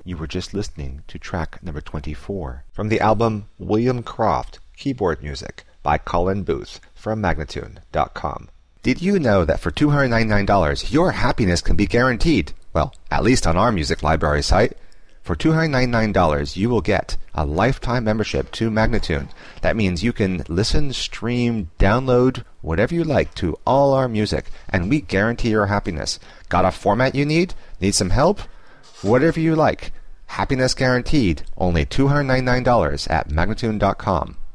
You were just listening to track number 24 from the album William Croft, Keyboard Music by Colin Booth from Magnatune.com. Did you know that for $299 your happiness can be guaranteed? Well, at least on our music library site. For $299 you will get a lifetime membership to Magnatune. That means you can listen, stream, download, whatever you like to all our music, and we guarantee your happiness. Got a format you need? Need some help? Whatever you like. Happiness guaranteed. Only $299 at Magnatune.com.